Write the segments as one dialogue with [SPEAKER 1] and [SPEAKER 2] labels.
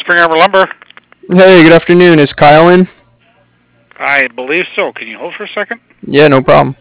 [SPEAKER 1] Spring Arbor Lumber.
[SPEAKER 2] Hey, good afternoon. Is Kyle in?
[SPEAKER 1] I believe so. Can you hold for a second?
[SPEAKER 2] Yeah, no problem.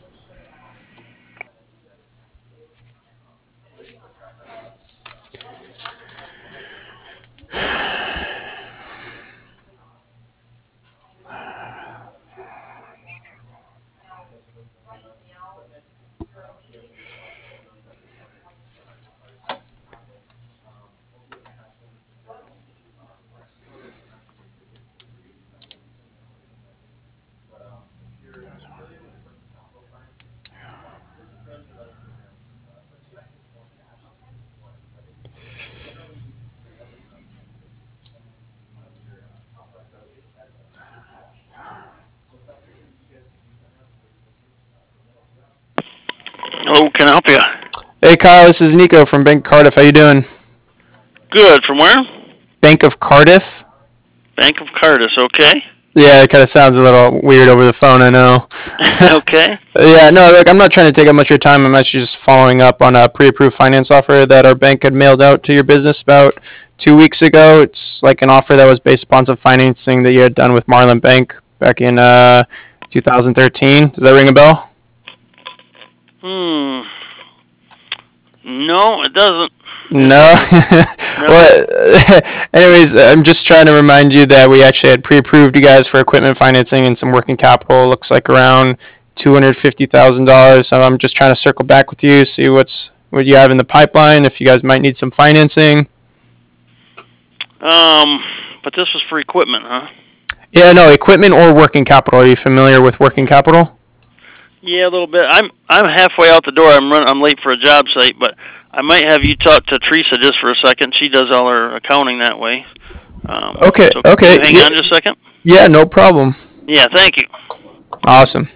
[SPEAKER 3] Hello, can I help you?
[SPEAKER 2] Hey, Kyle, this is Nico from Bank of Cardiff. How you doing?
[SPEAKER 3] Good. From where?
[SPEAKER 2] Bank of Cardiff?
[SPEAKER 3] Bank of Cardis. Okay.
[SPEAKER 2] Yeah, it kind of sounds a little weird over the phone, I know.
[SPEAKER 3] Okay.
[SPEAKER 2] Yeah, no, look, I'm not trying to take up much of your time. I'm actually just following up on a pre-approved finance offer that our bank had mailed out to your business about 2 weeks ago. It's like an offer that was based upon some financing that you had done with Marlin Bank back in 2013. Does that ring a bell?
[SPEAKER 3] Hmm. No, it doesn't. It
[SPEAKER 2] No.
[SPEAKER 3] doesn't. No.
[SPEAKER 2] Well, anyways, I'm just trying to remind you that we actually had pre-approved you guys for equipment financing and some working capital. Looks like around $250,000. So I'm just trying to circle back with you, see what you have in the pipeline, if you guys might need some financing.
[SPEAKER 3] But this was for equipment, huh?
[SPEAKER 2] Yeah, no, equipment or working capital. Are you familiar with working capital?
[SPEAKER 3] Yeah, a little bit. I'm halfway out the door. I'm late for a job site, but I might have you talk to Teresa just for a second. She does all her accounting that way.
[SPEAKER 2] Okay,
[SPEAKER 3] So can
[SPEAKER 2] okay.
[SPEAKER 3] you hang
[SPEAKER 2] Yeah,
[SPEAKER 3] on just a second?
[SPEAKER 2] yeah, no problem.
[SPEAKER 3] Yeah, thank you.
[SPEAKER 2] Awesome.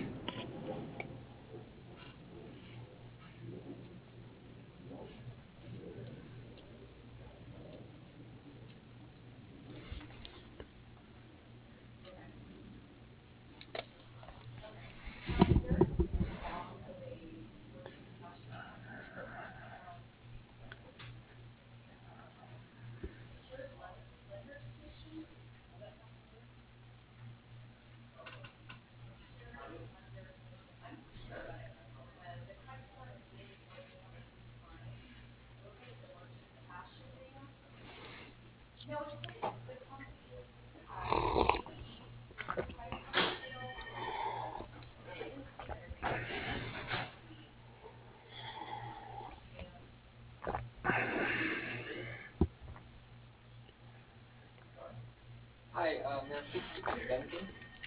[SPEAKER 4] Hi, may I speak to Duncan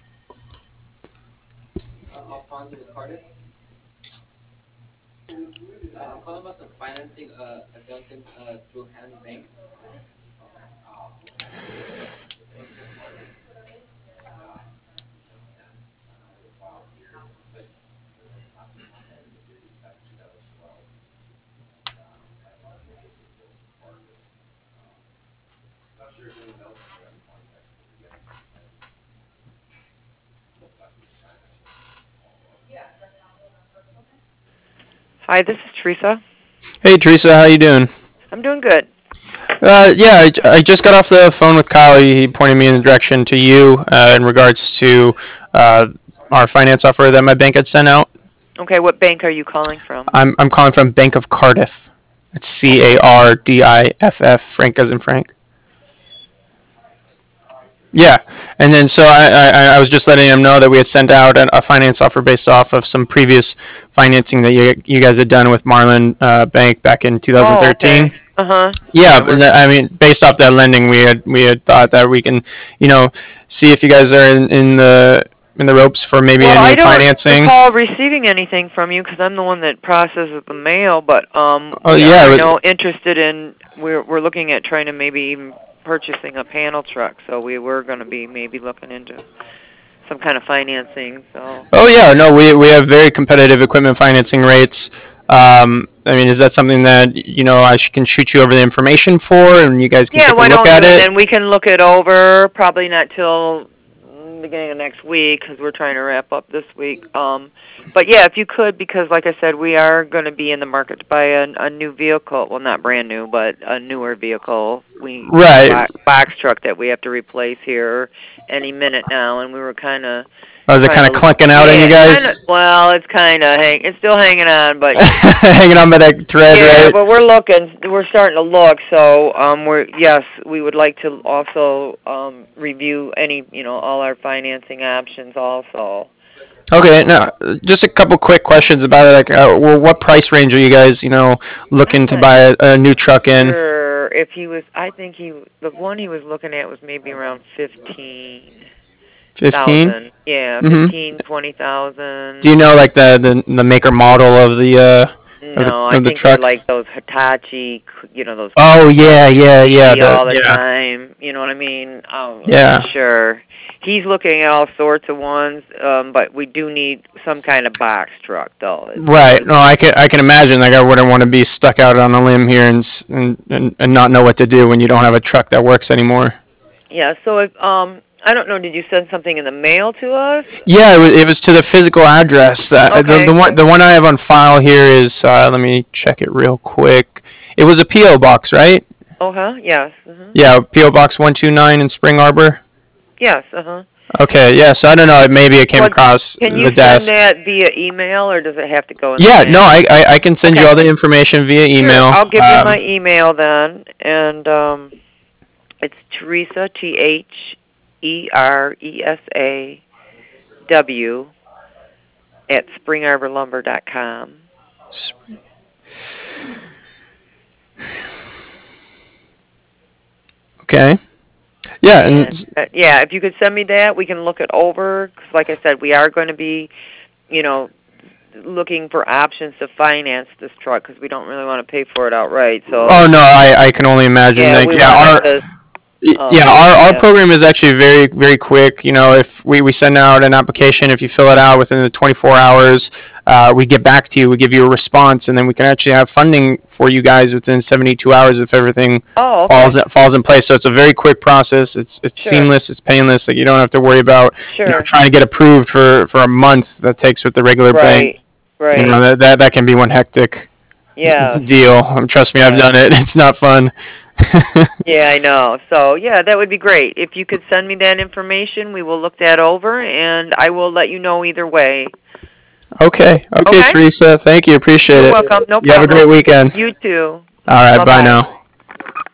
[SPEAKER 4] Alfonso with Cardiff? I'm calling about some financing Duncan through Hand Bank.
[SPEAKER 5] Hi, this is Teresa.
[SPEAKER 2] Hey, Teresa, how you doing?
[SPEAKER 5] I'm doing good.
[SPEAKER 2] Yeah, I just got off the phone with Kyle. He pointed me in the direction to you in regards to uh, our finance offer that my bank had sent out.
[SPEAKER 5] Okay, what bank are you calling from?
[SPEAKER 2] I'm calling from Bank of Cardiff. It's Cardiff, Frank as in Frank. Yeah, and then so I was just letting him know that we had sent out a finance offer based off of some previous financing that you guys had done with Marlin Bank back in
[SPEAKER 5] Oh,
[SPEAKER 2] 2013.
[SPEAKER 5] okay. Uh-huh.
[SPEAKER 2] Yeah,
[SPEAKER 5] Yeah,
[SPEAKER 2] but
[SPEAKER 5] we're
[SPEAKER 2] I mean, based off that lending, we had thought that we can, you know, see if you guys are in the ropes for maybe
[SPEAKER 5] Well,
[SPEAKER 2] a
[SPEAKER 5] I
[SPEAKER 2] new
[SPEAKER 5] don't
[SPEAKER 2] financing.
[SPEAKER 5] recall receiving anything from you because I'm the one that processes the mail, but
[SPEAKER 2] Oh
[SPEAKER 5] we
[SPEAKER 2] yeah,
[SPEAKER 5] are
[SPEAKER 2] but,
[SPEAKER 5] interested in we're looking at trying to maybe even purchasing a panel truck, so we were going to be maybe looking into some kind of financing. So,
[SPEAKER 2] oh yeah, no, we have very competitive equipment financing rates. I mean, is that something that can shoot you over the information for, and you guys can
[SPEAKER 5] yeah,
[SPEAKER 2] take a
[SPEAKER 5] why
[SPEAKER 2] look
[SPEAKER 5] don't
[SPEAKER 2] at
[SPEAKER 5] you? And
[SPEAKER 2] it?
[SPEAKER 5] then we can look it over. Probably not till beginning of next week because we're trying to wrap up this week. But yeah, if you could, because like I said, we are going to be in the market to buy a new vehicle. Well, not brand new, but a newer vehicle
[SPEAKER 2] Right.
[SPEAKER 5] box truck that we have to replace here any minute now, and we were kind of.
[SPEAKER 2] Oh, is it kind of clunking out on you guys?
[SPEAKER 5] Well, it's kind of it's still hanging on, but
[SPEAKER 2] hanging on by that thread,
[SPEAKER 5] yeah,
[SPEAKER 2] right?
[SPEAKER 5] but we're looking. We're starting to look. So, we would like to also review any, all our financing options also.
[SPEAKER 2] Okay, now just a couple quick questions about it. Like, what price range are you guys, looking to buy a new truck in?
[SPEAKER 5] Sure. If he was, I think the one he was looking at was maybe around 15.
[SPEAKER 2] 15?
[SPEAKER 5] Yeah,
[SPEAKER 2] Mhm.
[SPEAKER 5] 15, 20,000.
[SPEAKER 2] Do you know like the maker model of the
[SPEAKER 5] No,
[SPEAKER 2] of the
[SPEAKER 5] I think
[SPEAKER 2] truck?
[SPEAKER 5] they're like those Hitachi, those.
[SPEAKER 2] Oh yeah, yeah, yeah.
[SPEAKER 5] See all the
[SPEAKER 2] yeah.
[SPEAKER 5] time. You know what I mean?
[SPEAKER 2] Yeah.
[SPEAKER 5] Sure. He's looking at all sorts of ones, but we do need some kind of box truck, though.
[SPEAKER 2] Right. No, I can imagine. Like, I wouldn't want to be stuck out on a limb here and not know what to do when you don't have a truck that works anymore.
[SPEAKER 5] Yeah. So if I don't know, did you send something in the mail to us?
[SPEAKER 2] Yeah, it was to the physical address.
[SPEAKER 5] Okay.
[SPEAKER 2] The one I have on file here is let me check it real quick. It was a PO box, right?
[SPEAKER 5] Yes. Mm-hmm.
[SPEAKER 2] Yeah, PO Box 129 in Spring Arbor.
[SPEAKER 5] Yes.
[SPEAKER 2] Okay, yeah. So I don't know. Maybe it came across
[SPEAKER 5] Can
[SPEAKER 2] the
[SPEAKER 5] you
[SPEAKER 2] desk.
[SPEAKER 5] send that via email, or does it have to go in
[SPEAKER 2] Yeah,
[SPEAKER 5] the
[SPEAKER 2] no,
[SPEAKER 5] mail?
[SPEAKER 2] I can send you all the information via email.
[SPEAKER 5] Sure, I'll give you my email then, and it's Teresa, TheresaW at springarborlumber.com.
[SPEAKER 2] Okay. Yeah, and
[SPEAKER 5] if you could send me that, we can look it over. Because, like I said, we are going to be, looking for options to finance this truck because we don't really want to pay for it outright. So.
[SPEAKER 2] Oh no, I can only imagine. Our program is actually very, very quick. If we send out an application, if you fill it out within the 24 hours, we get back to you, we give you a response, and then we can actually have funding for you guys within 72 hours if everything falls in place. So it's a very quick process. It's seamless. It's painless. Like, you don't have to worry about trying to get approved for a month that takes with the regular bank.
[SPEAKER 5] Right.
[SPEAKER 2] That can be one hectic deal. Trust me, I've done it. It's not fun.
[SPEAKER 5] Yeah, I know. So, that would be great. If you could send me that information, we will look that over, and I will let you know either way.
[SPEAKER 2] Okay, Teresa. Thank you. Appreciate it.
[SPEAKER 5] You're welcome. No problem.
[SPEAKER 2] You have a great weekend.
[SPEAKER 5] You too.
[SPEAKER 2] All right,
[SPEAKER 5] Bye-bye.
[SPEAKER 2] bye now.